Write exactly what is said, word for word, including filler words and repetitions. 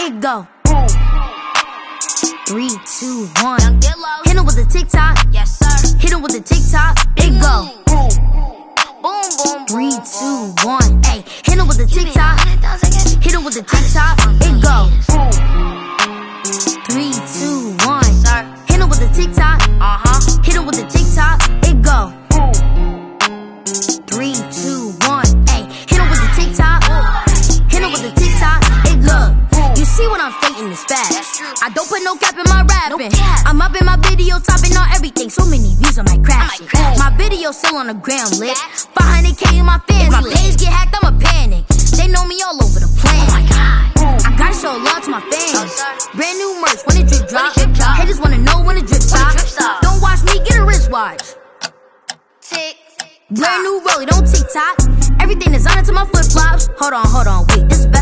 it go. Three, two, one. Hit him with the TikTok. Yes, sir. Hit him with the TikTok. It go. Boom, boom. Three, two, one. Hey, hit him with the TikTok. Hit him with the TikTok. It go. Three, two, one. Hit him with the TikTok. Uh huh. Hit him with the TikTok. It go. Three, two, one. Hey, hit him with the TikTok. Hit him with the TikTok. It look. You see what I'm stating is fast. I don't put no cap in my rapping. I'm up in my video, topping on everything. So many views, I might crash it. My video still on the gram lit. five hundred K in my fans. If my page get hacked, I'ma panic. They know me all over the planet. Oh my God. I gotta show love to my fans. Brand new merch when it drip drop. Haters wanna know when it drip stop. Don't watch me, get a wristwatch. Brand new rollie, don't TikTok. Everything is on it to my flip flops. Hold on, hold on, wait. This